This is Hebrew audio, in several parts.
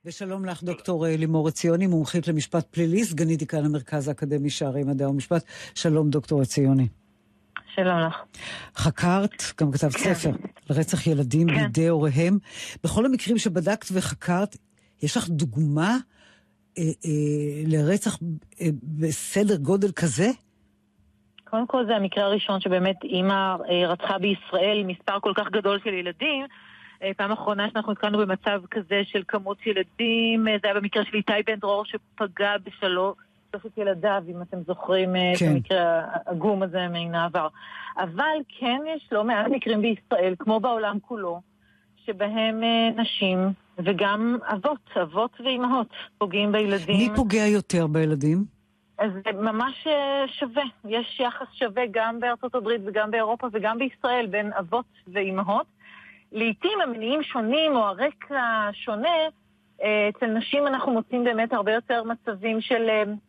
ושלום לך דוקטור לימור עציוני, מומחית למשפט פלילי, סגנית דיקן המרכז האקדמי שערי מדע ומשפט. שלום דוקטור עציוני. שלום לך. חקרת, גם כתבת ספר, לרצח ילדים בידי הוריהם. בכל המקרים שבדקת וחקרת, יש לך דוגמה לרצח בסדר גודל כזה? קודם כל זה המקרה הראשון שבאמת אמא רצחה בישראל מספר כל כך גדול של ילדים. פעם אחרונה שאנחנו נתקלנו במצב כזה של כמות ילדים, זה היה במקרה של איתי בן דרור שפגע בשלושת ילדיו, אם אתם זוכרים את המקרה הגום הזה מן העבר. אבל כן יש לא מעט מקרים בישראל, כמו בעולם כולו, שבהם נשים וגם אבות ואימהות פוגעים בילדים. מי פוגע יותר בילדים? אז זה ממש שווה. יש יחס שווה גם בארצות הברית וגם באירופה וגם בישראל בין אבות ואימהות. לעתים המניעים שונים או הרקע שונה, אצל נשים אנחנו מוצאים באמת הרבה יותר מצבים של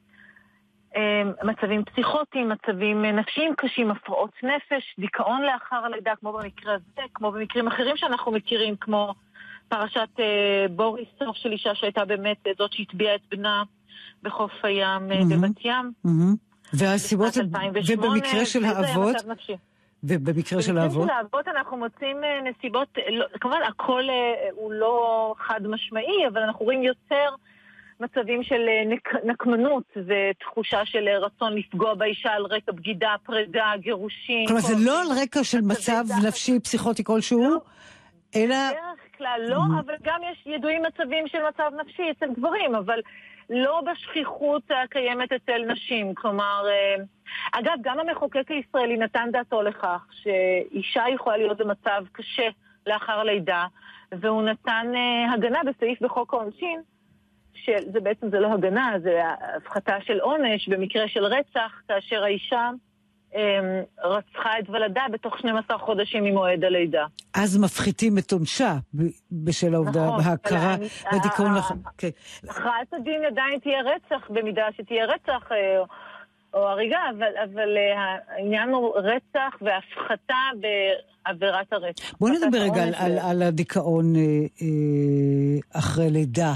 מצבים פסיכוטיים, מצבים נפשיים קשים, הפרעות נפש, דיכאון לאחר הלידה, כמו במקרה הזה, כמו במקרים אחרים שאנחנו מכירים, כמו פרשת בוריסוב של אישה שהייתה באמת זאת שהטביעה את בנה בחוף הים בבת ים. והסיבות, ובמקרה של האבות? ובמקרה של האבות? במקרה של האבות אנחנו מוצאים נסיבות, כמובן הכל הוא לא חד משמעי, אבל אנחנו רואים יותר מצבים של נקמנות, זה תחושה של רצון לפגוע באישה על רקע בגידה, פרידה, גירושים. כלומר זה לא על רקע של מצב נפשי פסיכוטי כלשהו, אלא... בדרך כלל לא, אבל גם יש ידועים מצבים של מצב נפשי אצל גברים, אבל לא בשכיחות הקיימת אצל נשים. כלומר, אגב, גם המחוקק הישראלי נתן דעתו לכך שאישה יכולה להיות במצב קשה לאחר הלידה, והוא נתן הגנה בסעיף בחוק העונשין, שזה בעצם זה לא הגנה, זה הפחתה של עונש במקרה של רצח, כאשר האישה רצחה את ולדה בתוך 12 חודשים ממועד הלידה. אז מפחיתים את עונשה בשל העובדה, בהכרה, בדיכאון. הכרעת הדין עדיין תהיה רצח, במידה שתהיה רצח או הריגה, אבל העניין הוא רצח והפחתה בעבירת הרצח. בואו נדבר רגע על הדיכאון אחרי לידה.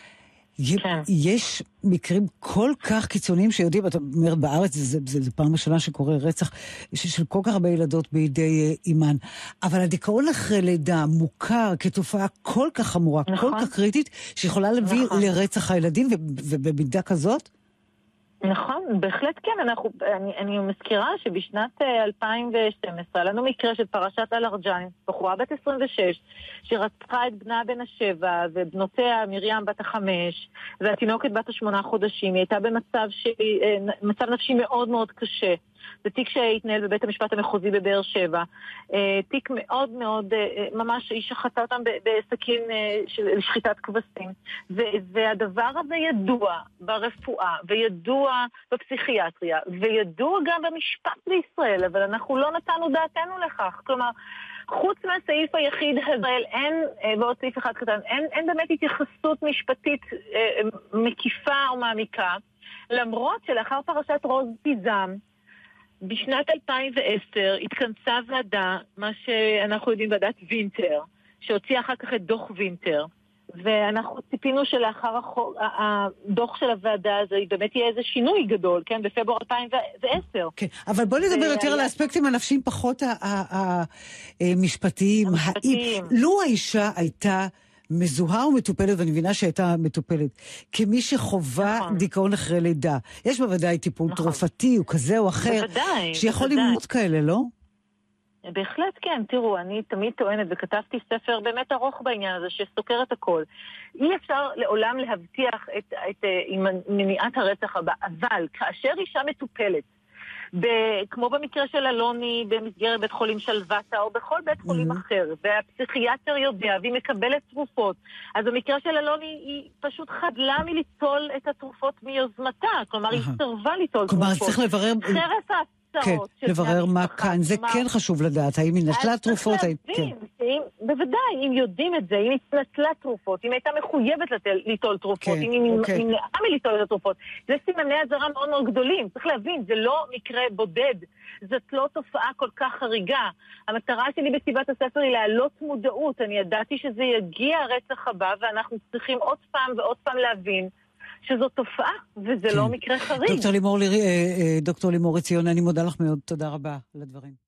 יש מקרים כל כך קיצוניים שיודעים, אתה אומר בארץ, זה פעם ראשונה שקורה רצח של כל כך הרבה ילדות בידי אימן, אבל הדיכאון אחרי לידה מוכר כתופעה כל כך חמורה, כל כך קריטית, שיכולה להביא לרצח הילדים, ובמידה כזאת? נכון, בהחלט כן. אני מזכירה שבשנת 2012 לנו מקרה של פרשת אל-ארג'אני, בחורה בת 26, שרצחה את בנה בן 7 ובנותיה מרים בת 5 והתינוקת בת 8 חודשים. היא הייתה במצב נפשי מאוד מאוד קשה. זה תיק שהתנהל בבית המשפט המחוזי בבאר שבע. תיק מאוד מאוד, ממש היא שחטה אותם בסכין של שחיטת כבשים. והדבר הזה ידוע ברפואה, וידוע בפסיכיאטריה, וידוע גם במשפט בישראל, אבל אנחנו לא נתנו דעתנו לכך. כלומר, חוץ מהסעיף היחיד הזה, אין, ועוד סעיף אחד קטן, אין באמת התייחסות משפטית מקיפה או מעמיקה, למרות שלאחר פרשת רוז פיזם, בשנת 2010 התכנסה ועדה, מה שאנחנו יודעים ועדת וינטר, שהוציאה אחר כך את דוח וינטר, ואנחנו ציפינו שלאחר הדוח של הוועדה הזה באמת יהיה איזה שינוי גדול, כן, בפברואר 2010. כן, אבל בוא נדבר יותר על האספקטים הנפשיים, פחות המשפטיים. לו האישה הייתה מזוהה ומטופלת, ואני מבינה שהייתה מטופלת, כמי שחובה דיכאון אחרי לידה. יש בוודאי טיפול תרופתי או כזה או אחר, שיכול למנות כאלה, לא? בהחלט כן. תראו, אני תמיד טוענת, וכתבתי ספר באמת ארוך בעניין הזה, שסוקר את הכל. אי אפשר לעולם להבטיח את מניעת הרצח הבא, אבל כאשר אישה מטופלת, כמו במקרה של אלוני במסגרת בית חולים שלוותה או בכל בית חולים אחר, והפסיכיאטר יודע והיא מקבלת תרופות, אז במקרה של אלוני היא פשוט חדלה מליטול את התרופות מיוזמתה, כלומר היא סרבה ליטול תרופות. כלומר צריך לברר... הצהרות. כן, לברר מה כאן. זה כן חשוב לדעת. האם היא נטלה תרופות? בוודאי, אם יודעים את זה, אם היא נטלה תרופות, אם הייתה מחויבת ליטול תרופות, אם היא נמנעה מליטול את התרופות. זה סימני אזהרה מאוד מאוד גדולים. צריך להבין, זה לא מקרה בודד. זאת לא תופעה כל כך חריגה. המטרה שלי בכתיבת הספר היא להעלות מודעות. אני ידעתי שזה יגיע הרצח הבא, ואנחנו צריכים עוד פעם ועוד פעם להבין שזו תופעה, וזה לא מקרה חריג. דוקטור לימור עציון, אני מודה לך מאוד. תודה רבה על הדברים.